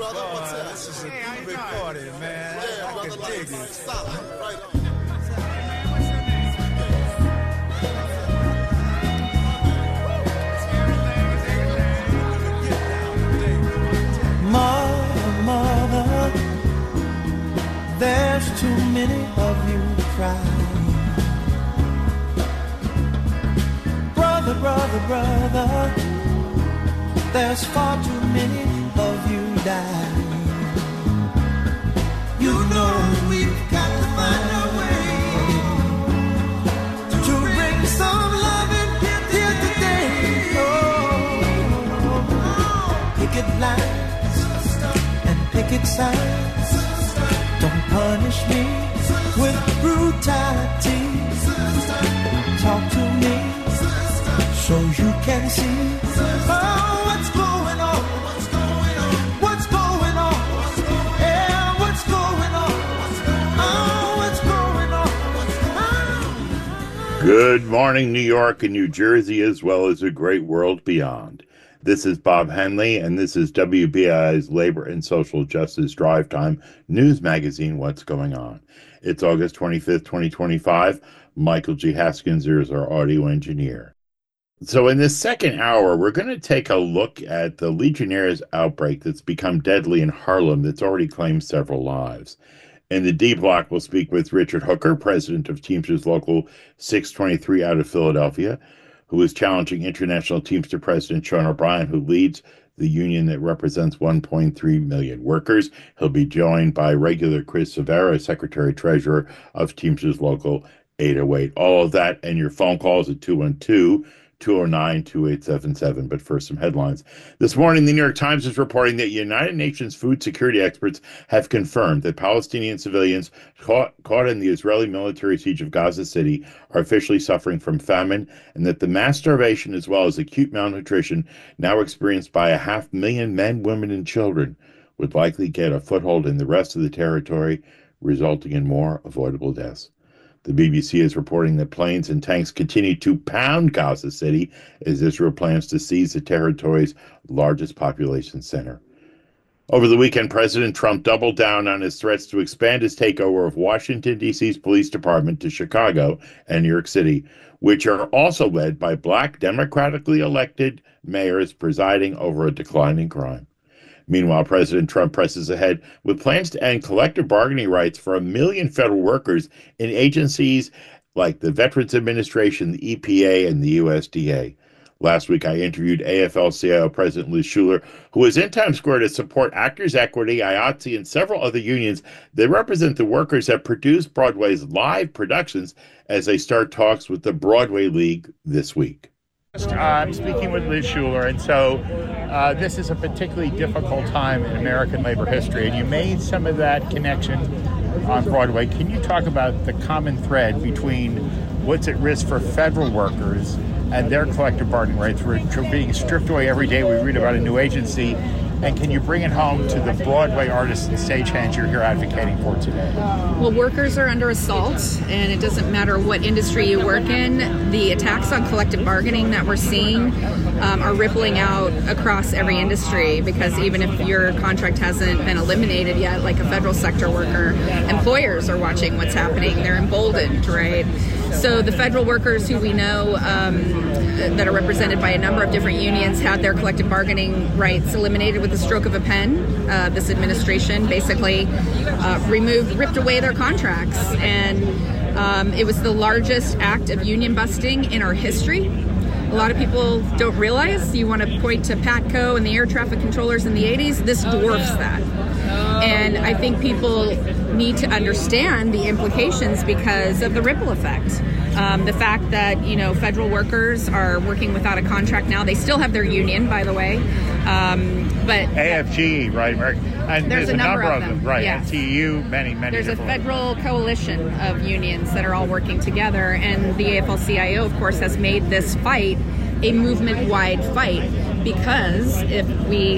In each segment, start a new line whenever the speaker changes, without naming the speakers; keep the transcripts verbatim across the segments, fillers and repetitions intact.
brother. What's up?
This is a good recording, man.
Yeah,
I
brother.
can
Like
dig
it.
it.
Solid. Right on.
Mother, mother, there's too many of you crying. Brother, brother, brother, there's far too many of you dying. You know we've got to find a way to bring some love in here today. Oh, picket lines and picket signs. Don't punish me with brutality. Talk to me so you can see oh, what's going on. What's going on? Yeah, what's going on? Oh, what's going on?
Good morning, New York and New Jersey, as well as the great world beyond. This is Bob Henley, and this is W B I I's Labor and Social Justice Drive Time news magazine, What's Going On. It's August twenty-fifth, twenty twenty-five. Michael G. Haskins is our audio engineer. So in this second hour, we're going to take a look at the Legionnaires' outbreak that's become deadly in Harlem that's already claimed several lives. In the D Block, we'll speak with Richard Hooker, president of Teamsters Local six twenty-three out of Philadelphia, who is challenging International Teamster President Sean O'Brien, who leads the union that represents one point three million workers. He'll be joined by regular Chris Severa, Secretary-Treasurer of Teamsters Local eight oh eight. All of that and your phone calls at two one two, two oh nine, two eight seven seven. But first, some headlines. This morning, the New York Times is reporting that United Nations food security experts have confirmed that Palestinian civilians caught, caught in the Israeli military siege of Gaza City are officially suffering from famine, and that the mass starvation as well as acute malnutrition now experienced by a half million men, women, and children would likely get a foothold in the rest of the territory, resulting in more avoidable deaths. The B B C is reporting that planes and tanks continue to pound Gaza City as Israel plans to seize the territory's largest population center. Over the weekend, President Trump doubled down on his threats to expand his takeover of Washington, D C's police department to Chicago and New York City, which are also led by black democratically elected mayors presiding over a decline in crime. Meanwhile, President Trump presses ahead with plans to end collective bargaining rights for a million federal workers in agencies like the Veterans Administration, the E P A, and the U S D A. Last week, I interviewed A F L C I O President Liz Shuler, who was in Times Square to support Actors Equity, I A T S E, and several other unions that represent the workers that produce Broadway's live productions as they start talks with the Broadway League this week.
Uh, I'm speaking with Liz Shuler, and so uh, this is a particularly difficult time in American labor history, and you made some of that connection on Broadway. Can you talk about the common thread between what's at risk for federal workers and their collective bargaining rights, which are being stripped away every day? We read about a new agency, and can you bring it home to the Broadway artists and stagehands you're here advocating for today?
Well, workers are under assault, and it doesn't matter what industry you work in. The attacks on collective bargaining that we're seeing um, are rippling out across every industry, because even if your contract hasn't been eliminated yet, like a federal sector worker, employers are watching what's happening. They're emboldened, right? So the federal workers who we know um, that are represented by a number of different unions had their collective bargaining rights eliminated with the stroke of a pen. Uh, this administration basically uh, removed, ripped away their contracts, and um, it was the largest act of union busting in our history. A lot of people don't realize. You want to point to Patco and the air traffic controllers in the eighties. This dwarfs that. And I think people need to understand the implications because of the ripple effect. Um, the fact that, you know, federal workers are working without a contract now. They still have their union, by the way. Um, but
A F G, right? And
there's,
there's
a number,
number
of them.
them, right?
Yes.
T U, many, many.
There's a
different
federal
ones.
coalition of unions that are all working together, and the A F L C I O, of course, has made this fight a movement-wide fight, because if we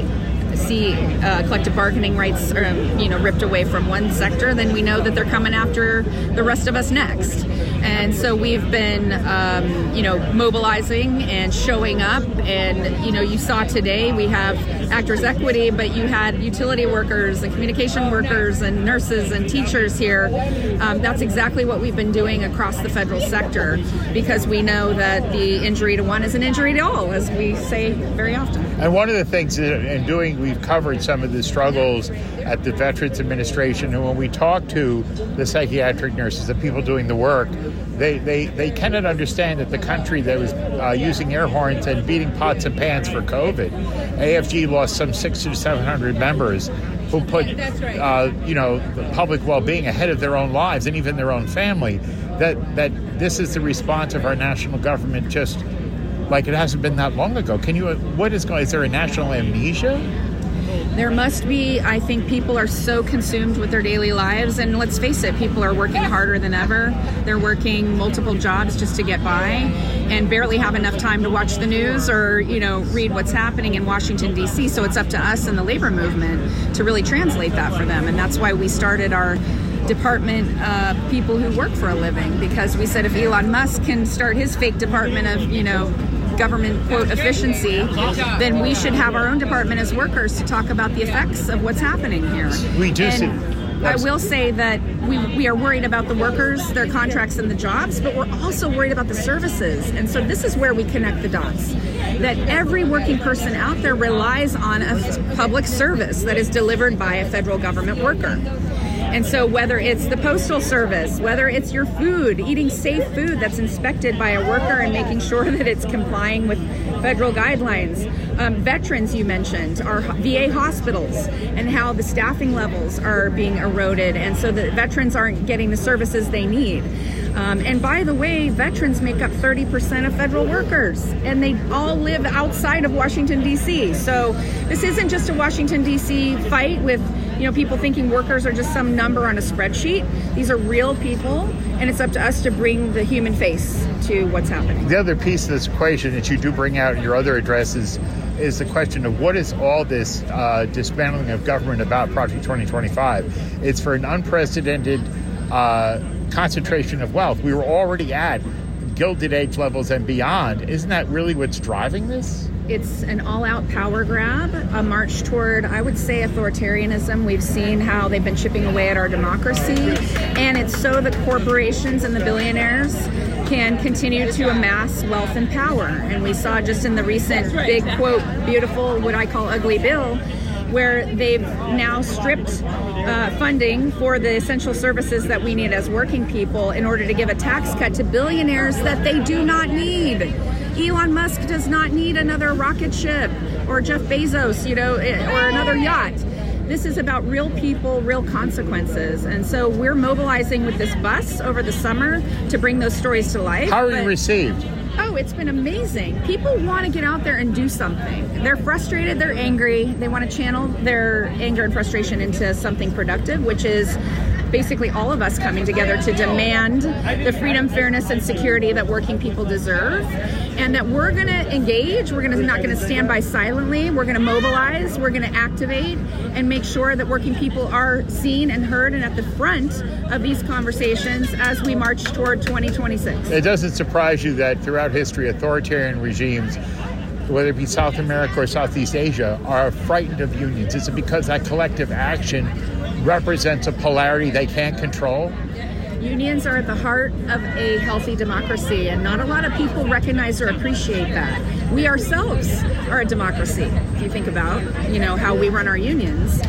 see uh, collective bargaining rights, um, you know, ripped away from one sector, then we know that they're coming after the rest of us next. And so we've been, um, you know, mobilizing and showing up. And, you know, you saw today we have Actors Equity, but you had utility workers and communication workers and nurses and teachers here. Um, that's exactly what we've been doing across the federal sector, because we know that the injury to one is an injury to all, as we say very often.
And one of the things that in doing, we've covered some of the struggles at the Veterans Administration, and when we talk to the psychiatric nurses, the people doing the work, they, they, they cannot understand that the country that was uh, using air horns and beating pots and pans for COVID, A F G lost some six to seven hundred members who put, uh, you know, the public well-being ahead of their own lives and even their own family. That that this is the response of our national government, just like it hasn't been that long ago. Can you? What is going? Is there a national amnesia?
There must be. I think people are so consumed with their daily lives, and let's face it, people are working harder than ever. They're working multiple jobs just to get by and barely have enough time to watch the news or, you know, read what's happening in Washington, D C. So it's up to us and the labor movement to really translate that for them. And that's why we started our department, uh, people who work for a living, because we said if Elon Musk can start his fake department of, you know, government, quote, efficiency, then we should have our own department as workers to talk about the effects of what's happening here.
We do see.
I will say that we, we are worried about the workers, their contracts, and the jobs, but we're also worried about the services. And so this is where we connect the dots. That every working person out there relies on a public service that is delivered by a federal government worker. And so whether it's the postal service, whether it's your food, eating safe food that's inspected by a worker and making sure that it's complying with federal guidelines. Um, veterans, you mentioned, our V A hospitals and how the staffing levels are being eroded, and so that veterans aren't getting the services they need. Um, and by the way, veterans make up thirty percent of federal workers, and they all live outside of Washington, D C. So this isn't just a Washington, D C fight with, you know, people thinking workers are just some number on a spreadsheet. These are real people, and it's up to us to bring the human face to what's happening.
The other piece of this equation that you do bring out in your other addresses is the question of what is all this uh, dismantling of government about Project twenty twenty-five? It's for an unprecedented uh, concentration of wealth. We were already at Gilded Age levels and beyond. Isn't that really what's driving this?
It's an all-out power grab, a march toward, I would say, authoritarianism. We've seen how they've been chipping away at our democracy, and it's so the corporations and the billionaires can continue to amass wealth and power. And we saw just in the recent big, quote, beautiful, what I call ugly bill, where they've now stripped uh, funding for the essential services that we need as working people in order to give a tax cut to billionaires that they do not need. Elon Musk does not need another rocket ship, or Jeff Bezos, you know, or another yacht. This is about real people, real consequences. And so we're mobilizing with this bus over the summer to bring those stories to life.
How are
but-
you received?
Oh, it's been amazing. People want to get out there and do something. They're frustrated, they're angry, they want to channel their anger and frustration into something productive, which is basically all of us coming together to demand the freedom, fairness, and security that working people deserve, and that we're going to engage. We're going to not going to stand by silently. We're going to mobilize. We're going to activate and make sure that working people are seen and heard and at the front of these conversations as we march toward twenty twenty-six.
It doesn't surprise you that throughout history, authoritarian regimes, whether it be South America or Southeast Asia, are frightened of unions. Is it because that collective action represents a polarity they can't control?
Unions are at the heart of a healthy democracy, and not a lot of people recognize or appreciate that. We ourselves are a democracy, if you think about, you know, how we run our unions.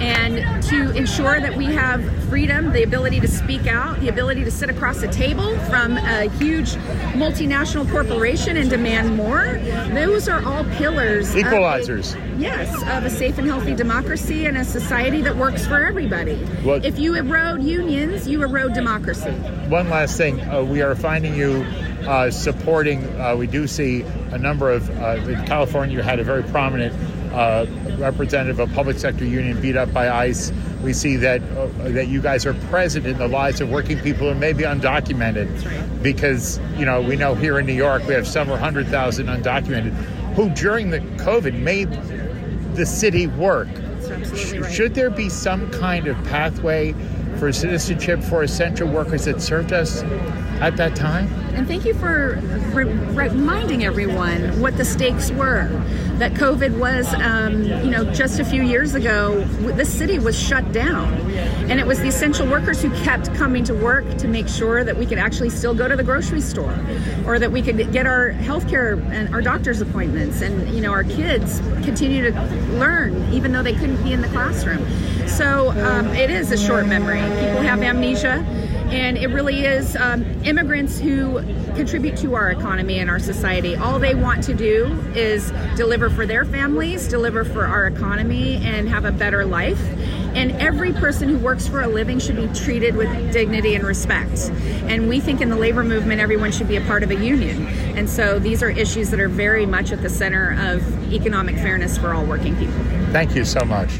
And to ensure that we have freedom, the ability to speak out, the ability to sit across a table from a huge multinational corporation and demand more, those are all pillars.
Equalizers.
Of a, yes, of a safe and healthy democracy and a society that works for everybody.
What?
If you erode unions, you erode democracy.
One last thing. Uh, we are finding you uh, supporting, uh, we do see a number of, uh, in California, you had a very prominent uh, representative of a public sector union beat up by ICE. We see that uh, that you guys are present in the lives of working people and maybe undocumented, because, you know, we know here in New York we have several hundred thousand undocumented who during the COVID made the city work.
That's absolutely right.
Should there be some kind of pathway for citizenship for essential workers that served us at that time?
And thank you for re- reminding everyone what the stakes were. That COVID was, um, you know, just a few years ago, this city was shut down. And it was the essential workers who kept coming to work to make sure that we could actually still go to the grocery store, or that we could get our healthcare and our doctor's appointments, and, you know, our kids continue to learn even though they couldn't be in the classroom. So um, it is a short memory. People have amnesia. And it really is um, immigrants who contribute to our economy and our society. All they want to do is deliver for their families, deliver for our economy, and have a better life. And every person who works for a living should be treated with dignity and respect. And we think in the labor movement, everyone should be a part of a union. And so these are issues that are very much at the center of economic fairness for all working people.
Thank you so much.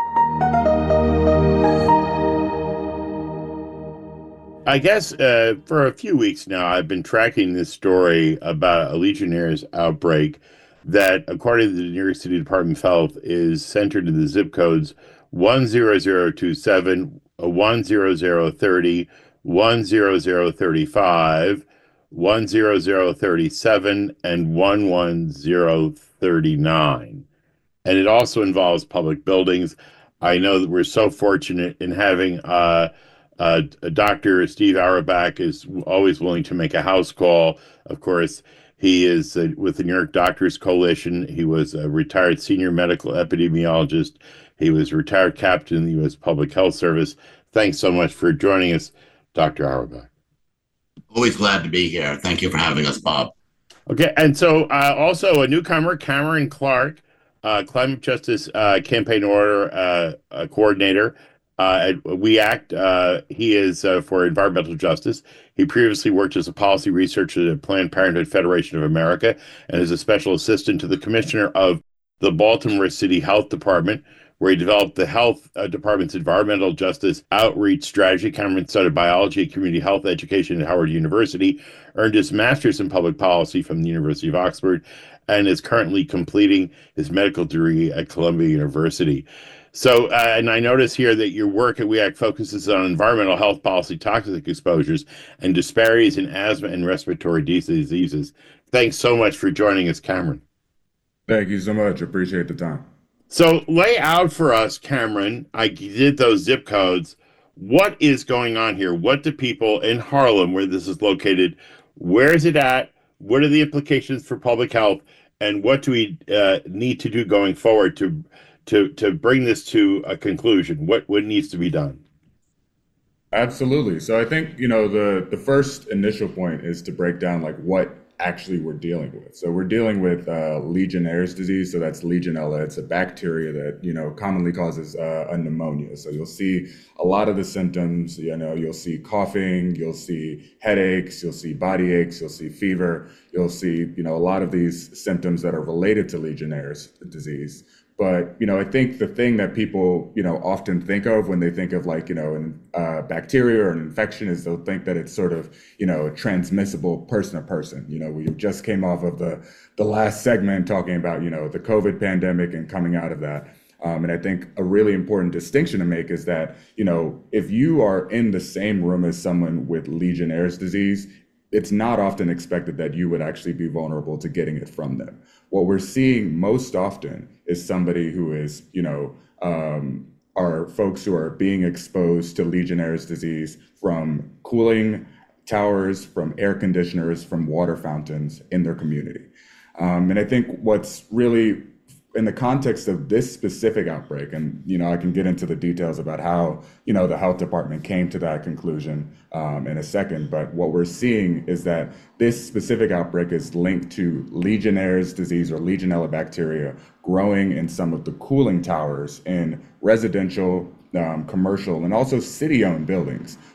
I guess uh, for a few weeks now, I've been tracking this story about a Legionnaires' outbreak that, according to the New York City Department of Health, is centered in the zip codes one zero zero two seven, one zero zero three zero, one zero zero three five, one zero zero three seven, and one one zero three nine. And it also involves public buildings. I know that we're so fortunate in having uh, Uh, Doctor Steve Auerbach is always willing to make a house call. Of course, he is uh, with the New York Doctors Coalition. He was a retired senior medical epidemiologist. He was a retired captain in the U S Public Health Service. Thanks so much for joining us, Doctor Auerbach.
Always glad to be here. Thank you for having us, Bob.
Okay, and so uh, also a newcomer, Cameron Clark, uh, Climate Justice uh, Campaign Order uh, uh, Coordinator. Uh, at We Act, uh, he is uh, for environmental justice. He previously worked as a policy researcher at Planned Parenthood Federation of America and is a special assistant to the commissioner of the Baltimore City Health Department, where he developed the health uh, department's environmental justice outreach strategy. Cameron studied biology and community health education at Howard University, earned his master's in public policy from the University of Oxford, and is currently completing his medical degree at Columbia University. So, uh, and I notice here that your work at We Act focuses on environmental health policy, toxic exposures, and disparities in asthma and respiratory diseases. Thanks so much for joining us, Cameron.
Thank you so much. Appreciate the time.
So lay out for us, Cameron, I did those zip codes. What is going on here? What do people in Harlem, where this is located, where is it at? What are the implications for public health? And what do we uh, need to do going forward to to to bring this to a conclusion? What what needs to be done?
Absolutely. So I think, you know, the the first initial point is to break down like what actually we're dealing with. So we're dealing with uh, Legionnaire's disease. So that's Legionella. It's a bacteria that, you know, commonly causes uh, a pneumonia. So you'll see a lot of the symptoms, you know, you'll see coughing, you'll see headaches, you'll see body aches, you'll see fever, you'll see, you know, a lot of these symptoms that are related to Legionnaire's disease. But, you know, I think the thing that people, you know, often think of when they think of like, you know, an uh, bacteria or an infection is they'll think that it's sort of, you know, transmissible person to person. You know, we just came off of the, the last segment talking about, you know, the COVID pandemic and coming out of that. Um, and I think a really important distinction to make is that, you know, if you are in the same room as someone with Legionnaire's disease, it's not often expected that you would actually be vulnerable to getting it from them. What we're seeing most often is somebody who is, you know, um, are folks who are being exposed to Legionnaire's disease from cooling towers, from air conditioners, from water fountains in their community. Um, and I think what's really in the context of this specific outbreak, and, you know, I can get into the details about how, you know, the health department came to that conclusion um, in a second, but what we're seeing is that this specific outbreak is linked to Legionnaire's disease or Legionella bacteria growing in some of the cooling towers in residential, um, commercial, and also city-owned buildings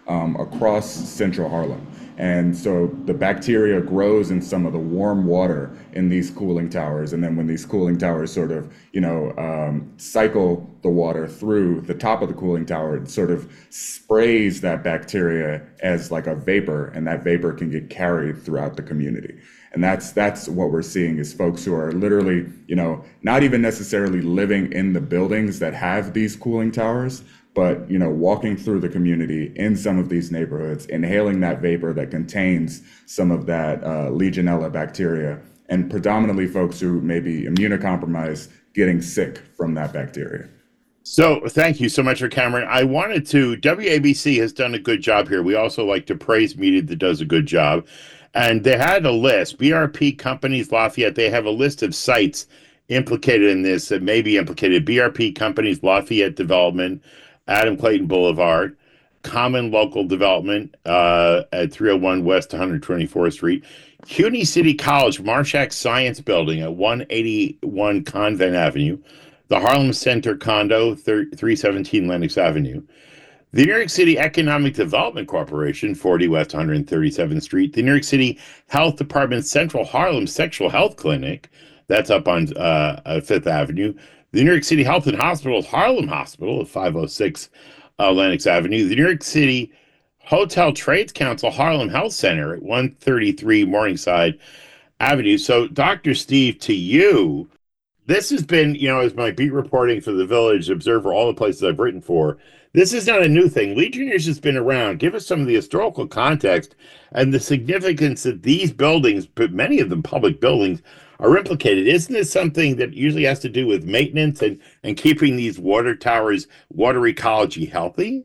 um, across central Harlem. And so the bacteria grows in some of the warm water in these cooling towers. And then when these cooling towers sort of, you know, um, cycle the water through the top of the cooling tower, it sort of sprays that bacteria as like a vapor, and that vapor can get carried throughout the community. And that's that's what we're seeing is folks who are literally, you know, not even necessarily living in the buildings that have these cooling towers, but, you know, walking through the community in some of these neighborhoods, inhaling that vapor that contains some of that uh, Legionella bacteria, and predominantly folks who may be immunocompromised getting sick from that bacteria.
So thank you so much for Cameron. I wanted to, W A B C has done a good job here. We also like to praise media that does a good job. And they had a list, B R P Companies Lafayette, they have a list of sites implicated in this that may be implicated. B R P Companies Lafayette Development, Adam Clayton Boulevard, Common Local Development uh, at three oh one West one hundred twenty-fourth Street, CUNY City College Marshak Science Building at one eighty-one Convent Avenue, the Harlem Center Condo, three seventeen Lenox Avenue, the New York City Economic Development Corporation, forty West one hundred thirty-seventh Street, the New York City Health Department Central Harlem Sexual Health Clinic, that's up on uh, Fifth Avenue, the New York City Health and Hospitals Harlem Hospital at five oh six uh, Lenox Avenue, the New York City Hotel Trades Council Harlem Health Center at one thirty-three Morningside Avenue. So, Doctor Steve, to you, this has been, you know, as my beat reporting for the Village Observer, all the places I've written for, this is not a new thing. Legionnaires has been around. Give us some of the historical context and the significance that these buildings, but many of them public buildings, are implicated. Isn't this something that usually has to do with maintenance and, and keeping these water towers, water ecology healthy?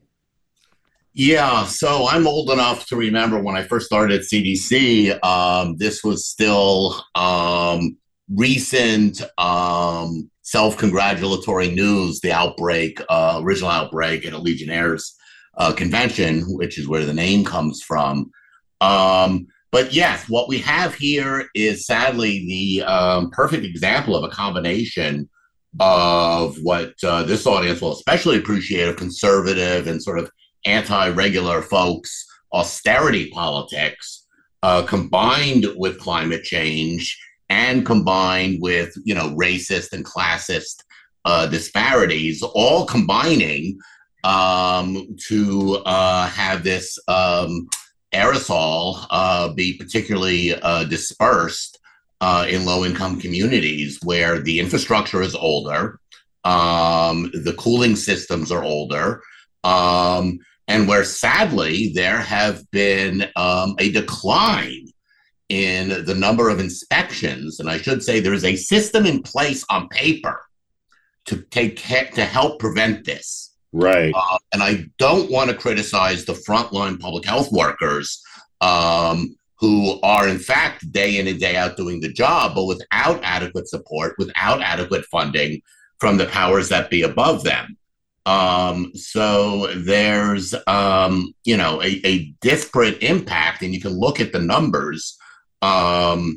Yeah, so I'm old enough to remember when I first started at C D C, um, this was still um, recent um, self-congratulatory news, the outbreak, uh, original outbreak at a Legionnaires uh, convention, which is where the name comes from. Um, but yes, what we have here is sadly the um, perfect example of a combination of what uh, this audience will especially appreciate, of conservative and sort of anti-regular folks' austerity politics, uh, combined with climate change and combined with, you know, racist and classist uh, disparities, all combining um, to uh, have this um, aerosol uh, be particularly uh, dispersed uh, in low-income communities where the infrastructure is older, um, the cooling systems are older, um, and where sadly there have been um, a decline in the number of inspections. And I should say there is a system in place on paper to take care, to help prevent this.
Right.
Uh, and I don't want to criticize the frontline public health workers um, who are, in fact, day in and day out doing the job, but without adequate support, without adequate funding from the powers that be above them. Um, so there's, um, you know, a, a disparate impact, and you can look at the numbers um,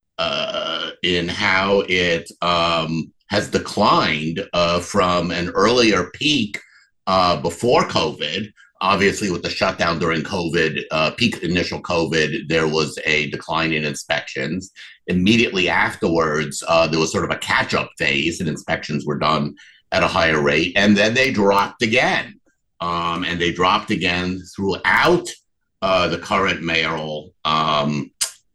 uh, in how it um, has declined uh, from an earlier peak uh, before COVID. Obviously, with the shutdown during COVID, uh, peak initial COVID, there was a decline in inspections. Immediately afterwards, uh, there was sort of a catch-up phase, and inspections were done at a higher rate, and then they dropped again. Um, and they dropped again throughout uh, the current mayoral um,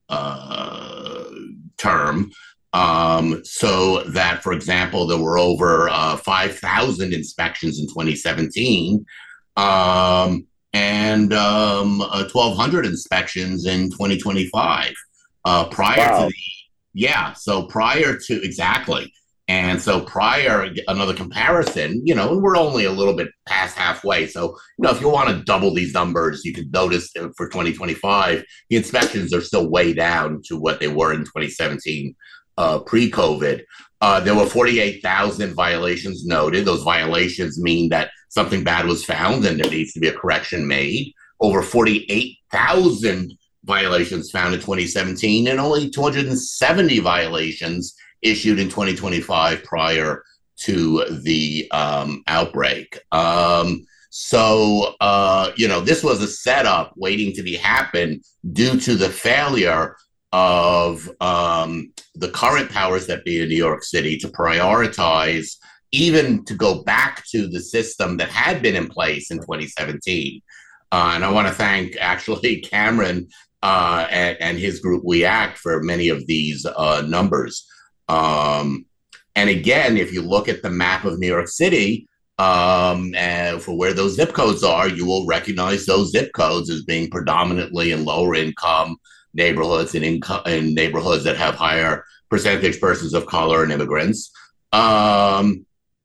uh, term. Um, so that, for example, there were over uh, five thousand inspections in twenty seventeen um, and um, uh, twelve hundred inspections in twenty twenty-five. Uh, prior
Wow.
to the, yeah, so prior to, exactly. And so prior, another comparison, you know, and we're only a little bit past halfway. So, you know, if you want to double these numbers, you can notice for twenty twenty-five, the inspections are still way down to what they were in twenty seventeen, uh, pre-COVID. Uh, there were forty-eight thousand violations noted. Those violations mean that something bad was found and there needs to be a correction made. Over forty-eight thousand violations found in twenty seventeen, and only two hundred seventy violations issued in twenty twenty-five prior to the um, outbreak. Um, So, uh, you know, this was a setup waiting to be happen due to the failure of um, the current powers that be in New York City to prioritize, even to go back to the system that had been in place in twenty seventeen. Uh, and I want to thank actually Cameron uh, and, and his group We Act for many of these uh, numbers. Um, and again, if you look at the map of New York City, um, and for where those zip codes are, you will recognize those zip codes as being predominantly in lower income neighborhoods and in, in neighborhoods that have higher percentage persons of color and immigrants. Um,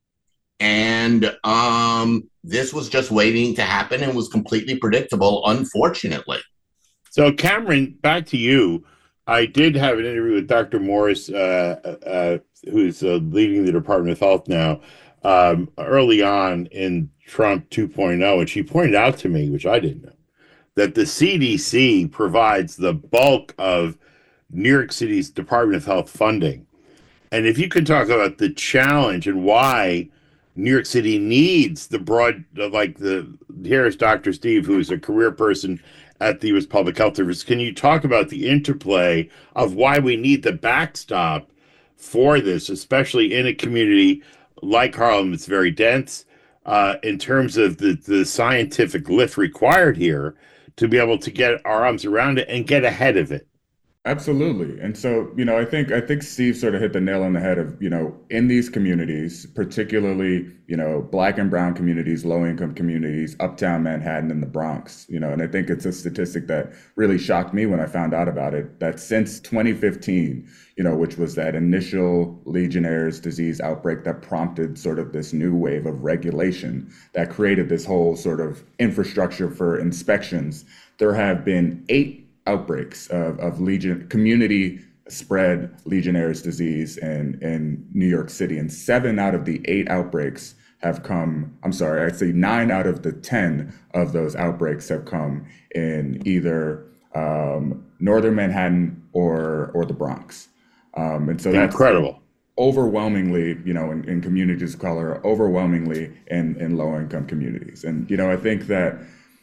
and um, this was just waiting to happen and was completely predictable, unfortunately.
So, Cameron, back to you. I did have an interview with Doctor Morris, uh, uh, who's uh, leading the Department of Health now, um, early on in Trump two point oh, and she pointed out to me, which I didn't know, that the C D C provides the bulk of New York City's Department of Health funding. And if you could talk about the challenge and why New York City needs the broad, like the, here's Doctor Steve, who is a career person at the U S Public Health Service. Can you talk about the interplay of why we need the backstop for this, especially in a community like Harlem? It's very dense uh, in terms of the, the scientific lift required here to be able to get our arms around it and get ahead of it.
Absolutely. And so, you know, I think I think Steve sort of hit the nail on the head of, you know, in these communities, particularly, you know, Black and brown communities, low income communities, uptown Manhattan and the Bronx, you know, and I think it's a statistic that really shocked me when I found out about it, that since twenty fifteen, you know, which was that initial Legionnaire's disease outbreak that prompted sort of this new wave of regulation that created this whole sort of infrastructure for inspections, there have been eight outbreaks of, of legion community spread Legionnaire's disease in, in New York City. And seven out of the eight outbreaks have come, I'm sorry, I'd say nine out of the ten of those outbreaks have come in either um, northern Manhattan or or the Bronx. Um, and so that's
incredible.
Overwhelmingly, you know, in, in communities of color, overwhelmingly in, in low income communities. And, you know, I think that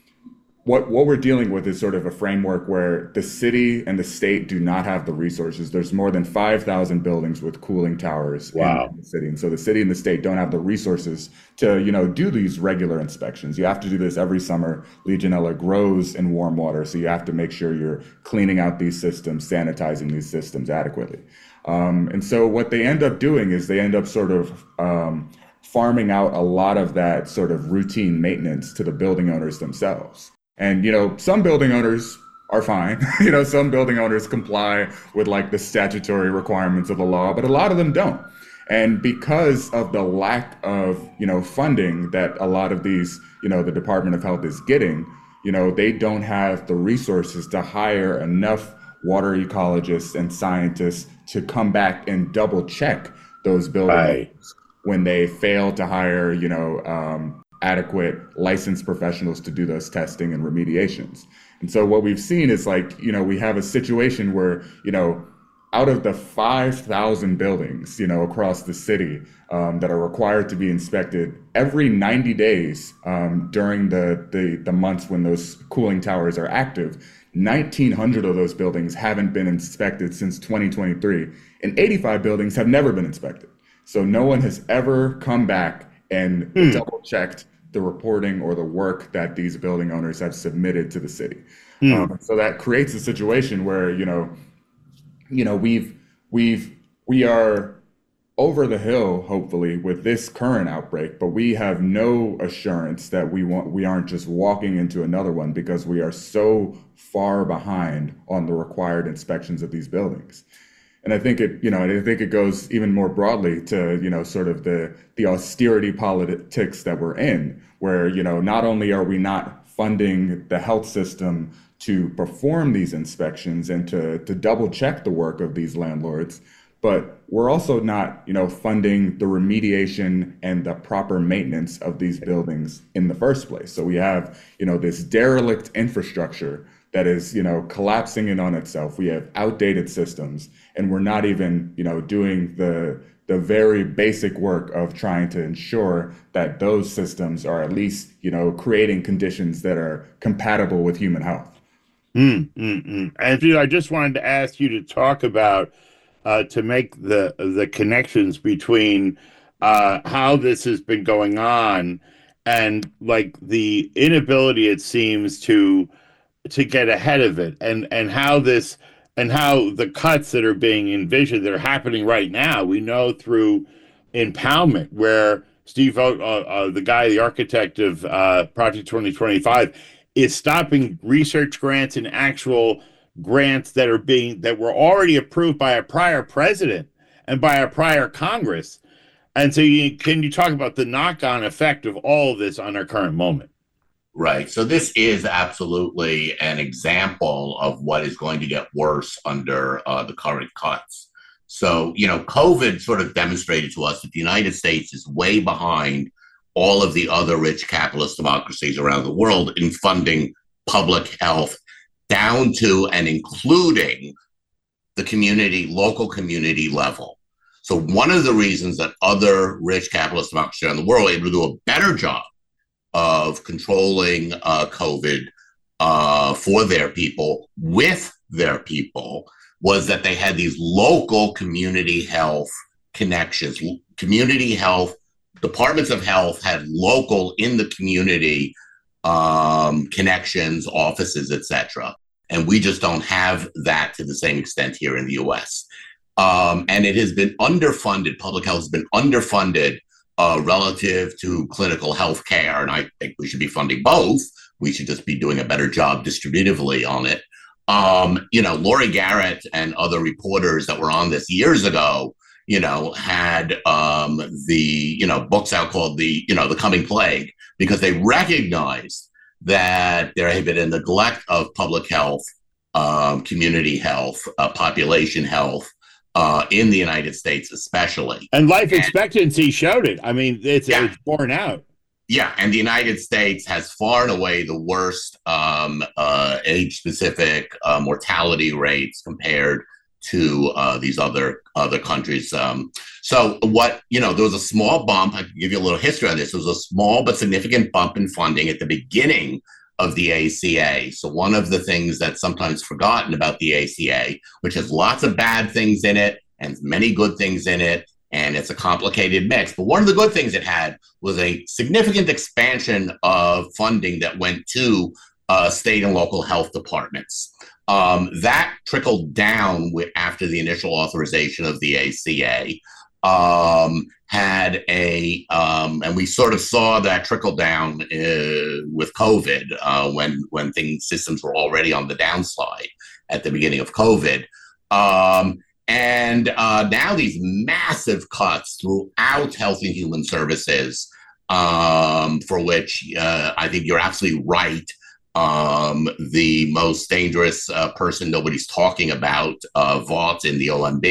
What what we're dealing with is sort of a framework where the city and the state do not have the resources. There's more than five thousand buildings with cooling towers
wow.
in the city. And so the city and the state don't have the resources to, you know, do these regular inspections. You have to do this every summer. Legionella grows in warm water. So you have to make sure you're cleaning out these systems, sanitizing these systems adequately. Um, and so what they end up doing is they end up sort of um, farming out a lot of that sort of routine maintenance to the building owners themselves. And, you know, some building owners are fine. you know, some building owners comply with like the statutory requirements of the law, but a lot of them don't. And because of the lack of, you know, funding that a lot of these, you know, the Department of Health is getting, you know, they don't have the resources to hire enough water ecologists and scientists to come back and double check those building
Right.
owners when they fail to hire, you know, um, adequate licensed professionals to do those testing and remediations. And so what we've seen is like, you know, we have a situation where, you know, out of the five thousand buildings, you know, across the city um, that are required to be inspected every ninety days um, during the, the, the months when those cooling towers are active, nineteen hundred of those buildings haven't been inspected since twenty twenty-three, and eighty-five buildings have never been inspected. So no one has ever come back and
Hmm.
double checked the reporting or the work that these building owners have submitted to the city.
Hmm.
Um, so that creates a situation where, you know, you know, we've, we've, we are over the hill, hopefully, with this current outbreak, but we have no assurance that we want, we aren't just walking into another one because we are so far behind on the required inspections of these buildings. And I think it, you know, I think it goes even more broadly to, you know, sort of the the austerity politics that we're in, where, you know, not only are we not funding the health system to perform these inspections and to to double check the work of these landlords, but we're also not, you know, funding the remediation and the proper maintenance of these buildings in the first place. So we have, you know, this derelict infrastructure that is, you know, collapsing in on itself. We have outdated systems, and we're not even, you know, doing the the very basic work of trying to ensure that those systems are at least, you know, creating conditions that are compatible with human health.
Mm, mm, mm. And you know, I just wanted to ask you to talk about uh, to make the the connections between uh, how this has been going on and like the inability, it seems, to to get ahead of it, and and how this and how the cuts that are being envisioned that are happening right now. We know through Empowerment, where Steve, uh, uh, the guy, the architect of uh, Project twenty twenty-five, is stopping research grants and actual grants that are being that were already approved by a prior president and by a prior Congress. And so, you, can you talk about the knock-on effect of all of this on our current moment?
Right. So this is absolutely an example of what is going to get worse under uh, the current cuts. So, you know, COVID sort of demonstrated to us that the United States is way behind all of the other rich capitalist democracies around the world in funding public health, down to and including the community, local community level. So one of the reasons that other rich capitalist democracies around the world are able to do a better job of controlling uh, COVID uh, for their people, with their people, was that they had these local community health connections. Community health, departments of health had local in the community um, connections, offices, et cetera. And we just don't have that to the same extent here in the U S. Um, and it has been underfunded. Public health has been underfunded Uh, relative to clinical health care. And I think we should be funding both. We should just be doing a better job distributively on it. Um, you know, Laurie Garrett and other reporters that were on this years ago, you know, had um, the, you know, books out called the, you know, the Coming Plague, because they recognized that there had been a neglect of public health, um, community health, uh, population health, Uh, in the United States, especially.
And life expectancy showed it. I mean, it's, yeah. it's borne out.
Yeah, and the United States has far and away the worst um, uh, age-specific uh, mortality rates compared to uh, these other other countries. Um, so what, you know, there was a small bump. I can give you a little history on this. There was a small but significant bump in funding at the beginning of the A C A. So one of the things that's sometimes forgotten about the A C A, which has lots of bad things in it and many good things in it, and it's a complicated mix. But one of the good things it had was a significant expansion of funding that went to uh, state and local health departments. Um, that trickled down with, after the initial authorization of the A C A. Um, had a, um, and we sort of saw that trickle down uh, with COVID uh, when when things systems were already on the downslide at the beginning of COVID, um, and uh, now these massive cuts throughout Health and Human Services, um, for which uh, I think you're absolutely right. Um, the most dangerous uh, person nobody's talking about, uh, Vaught in the O M B.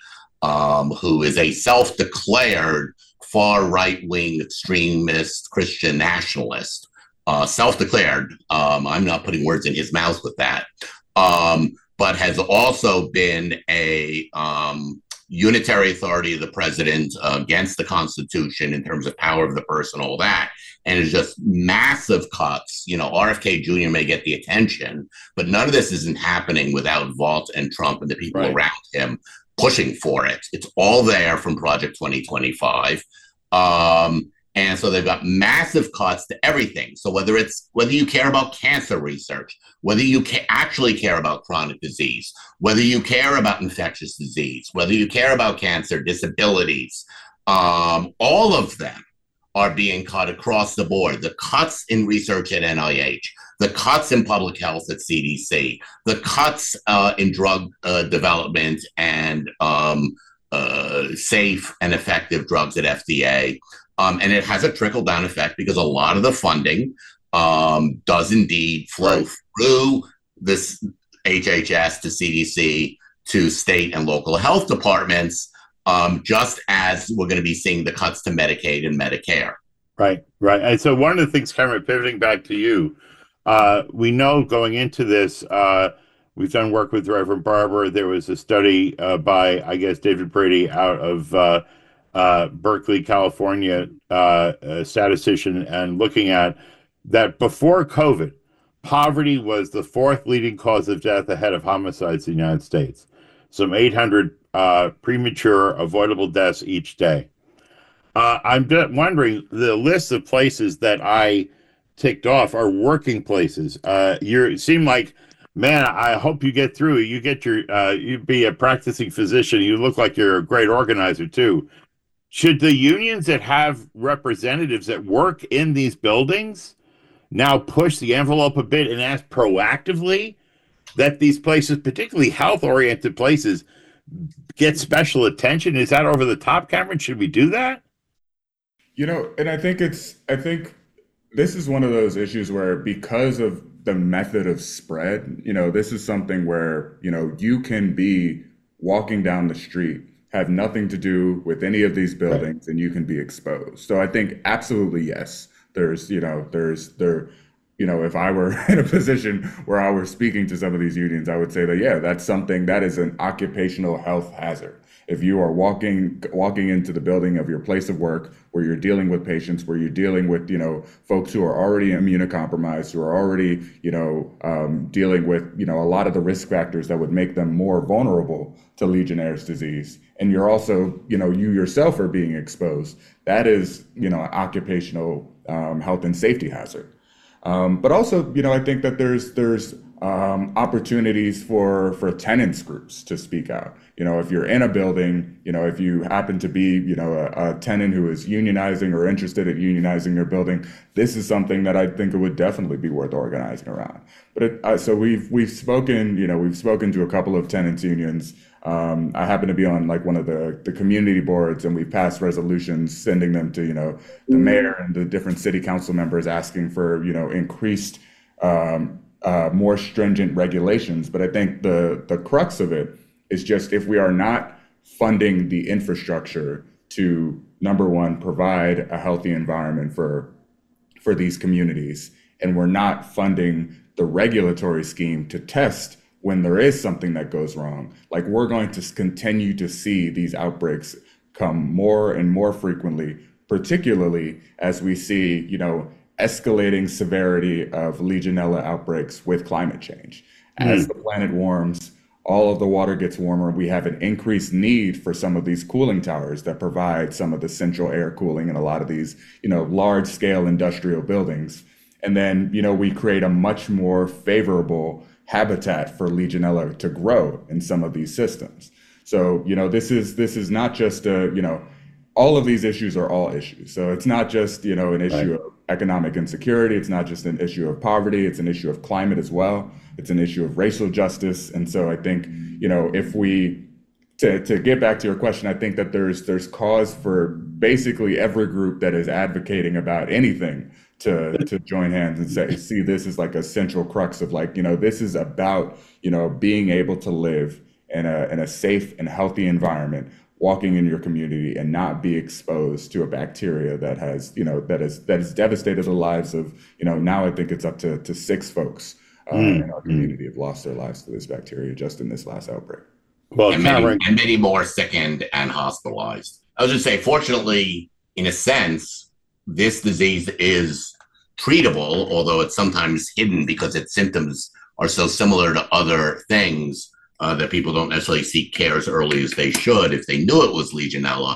Um, who is a self-declared far right-wing extremist Christian nationalist, uh, self-declared. Um, I'm not putting words in his mouth with that, um, but has also been a um, unitary authority of the president uh, against the Constitution in terms of power of the person, all that. And it's just massive cuts. You know, R F K Junior may get the attention, but none of this isn't happening without Vaught and Trump and the people right. around him pushing for it. It's all there from Project twenty twenty-five. Um, and so they've got massive cuts to everything. So whether it's whether you care about cancer research, whether you ca- actually care about chronic disease, whether you care about infectious disease, whether you care about cancer, disabilities, um, all of them are being cut across the board. The cuts in research at N I H, the cuts in public health at C D C, the cuts uh, in drug uh, development and um, uh, safe and effective drugs at F D A. Um, and it has a trickle-down effect because a lot of the funding um, does indeed flow right. through this H H S to C D C to state and local health departments, um, just as we're going to be seeing the cuts to Medicaid and Medicare.
Right, right. And so one of the things, Cameron, pivoting back to you, Uh, we know going into this, uh, we've done work with Reverend Barber. There was a study uh, by, I guess, David Brady out of uh, uh, Berkeley, California uh, uh, statistician, and looking at that before COVID, poverty was the fourth leading cause of death ahead of homicides in the United States. Some eight hundred uh, premature avoidable deaths each day. Uh, I'm wondering, the list of places that I ticked off are working places. Uh, you seem like, man, I hope you get through. You get your, uh, you be a practicing physician. You look like you're a great organizer too. Should the unions that have representatives that work in these buildings now push the envelope a bit and ask proactively that these places, particularly health-oriented places, get special attention? Is that over the top, Cameron? Should we do that?
You know, and I think it's, I think this is one of those issues where, because of the method of spread, you know, this is something where, you know, you can be walking down the street, have nothing to do with any of these buildings, and you can be exposed. So I think absolutely yes. There's, you know, there's there, you know, if I were in a position where I were speaking to some of these unions, I would say that, yeah, that's something that is an occupational health hazard. If you are walking walking into the building of your place of work, where you're dealing with patients, where you're dealing with, you know, folks who are already immunocompromised, who are already, you know, um, dealing with, you know, a lot of the risk factors that would make them more vulnerable to Legionnaire's disease, and you're also, you know, you yourself are being exposed, that is, you know, an occupational um, health and safety hazard. Um, but also, you know, I think that there's there's um, opportunities for for tenants groups to speak out. You know, if you're in a building, you know, if you happen to be, you know, a, a tenant who is unionizing or interested in unionizing your building, this is something that I think it would definitely be worth organizing around. But it, uh, so we've we've spoken, you know, we've spoken to a couple of tenants unions. Um, I happen to be on like one of the, the community boards, and we've passed resolutions sending them to, you know, the mayor and the different city council members, asking for, you know, increased, um, uh, more stringent regulations. But I think the the crux of it is just, if we are not funding the infrastructure to, number one, provide a healthy environment for for these communities, and we're not funding the regulatory scheme to test when there is something that goes wrong, like, we're going to continue to see these outbreaks come more and more frequently, particularly as we see, you know, escalating severity of Legionella outbreaks with climate change. As mm. the planet warms, all of the water gets warmer. We have an increased need for some of these cooling towers that provide some of the central air cooling in a lot of these, you know, large scale industrial buildings. And then, you know, we create a much more favorable habitat for Legionella to grow in some of these systems. So, you know, this is this is not just a, you know, all of these issues are all issues. So it's not just, you know, an issue right. of economic insecurity. It's not just an issue of poverty. It's an issue of climate as well. It's an issue of racial justice. And so I think, you know, if we, to, to get back to your question, I think that there's there's cause for basically every group that is advocating about anything to to join hands and say, see, this is like a central crux of, like, you know, this is about, you know, being able to live in a in a safe and healthy environment, walking in your community, and not be exposed to a bacteria that has, you know, that is that has devastated the lives of, you know, now I think it's up to, to six folks uh, mm. in our community have lost their lives to this bacteria just in this last outbreak.
Well, and many, and many more sickened and hospitalized. I was just saying, fortunately, in a sense, this disease is treatable, although it's sometimes hidden because its symptoms are so similar to other things uh, that people don't necessarily seek care as early as they should if they knew it was Legionella.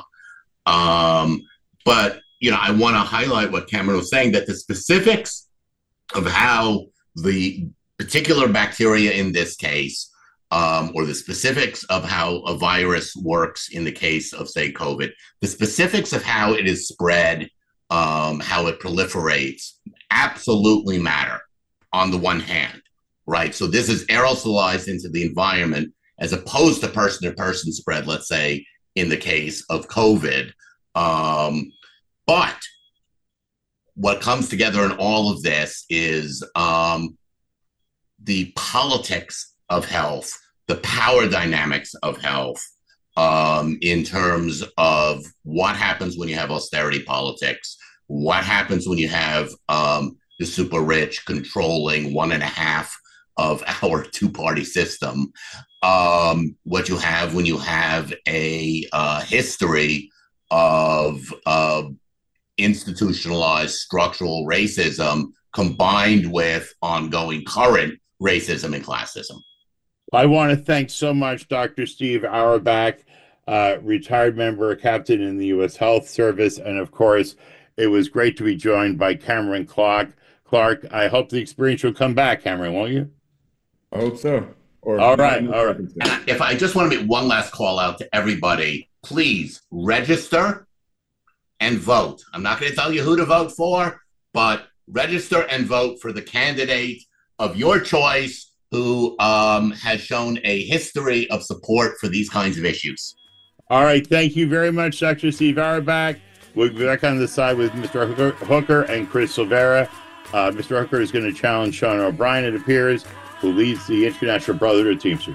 Um, but, you know, I want to highlight what Cameron was saying, that the specifics of how the particular bacteria in this case, um, or the specifics of how a virus works in the case of, say, COVID, the specifics of how it is spread, um, how it proliferates, absolutely matter on the one hand, right? So this is aerosolized into the environment as opposed to person-to-person spread, let's say, in the case of COVID. Um, but what comes together in all of this is um, the politics of health, the power dynamics of health, um, in terms of what happens when you have austerity politics, what happens when you have um, the super rich controlling one and a half of our two-party system, um, what you have when you have a uh, history of uh, institutionalized structural racism combined with ongoing current racism and classism.
I want to thank so much Doctor Steve Auerbach, uh, retired member, captain in the U S Health Service, and of course, it was great to be joined by Cameron Clark. Clark, I hope the experience will come back, Cameron, won't you?
I hope so. Or
all right, all right.
If I just want to make one last call out to everybody, please register and vote. I'm not going to tell you who to vote for, but register and vote for the candidate of your choice who um, has shown a history of support for these kinds of issues.
All right. Thank you very much, Doctor Steve Auerbach. We'll be back on the side with Mister Hooker and Chris Silvera. Uh, Mister Hooker is going to challenge Sean O'Brien, it appears, who leads the International Brotherhood of Teamsters.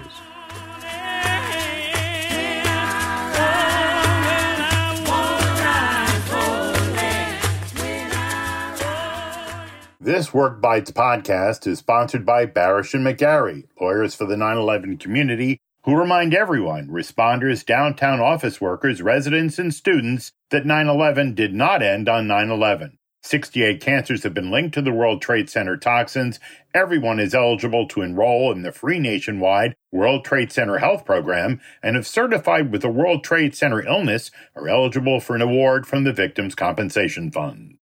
This Work Bites podcast is sponsored by Barish and McGarry, lawyers for the nine eleven community, who remind everyone, responders, downtown office workers, residents, and students, that nine eleven did not end on nine eleven. sixty-eight cancers have been linked to the World Trade Center toxins. Everyone is eligible to enroll in the free nationwide World Trade Center Health Program, and if certified with a World Trade Center illness, are eligible for an award from the Victims' Compensation Fund.